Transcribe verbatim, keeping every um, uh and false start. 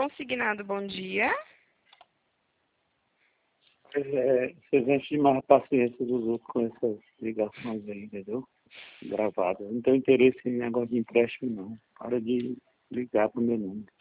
Consignado, bom dia. É, vocês enchem mais a paciência dos outros com essas ligações aí, entendeu? Gravadas. Não tenho interesse em negócio de empréstimo, não. Para de ligar para o meu número.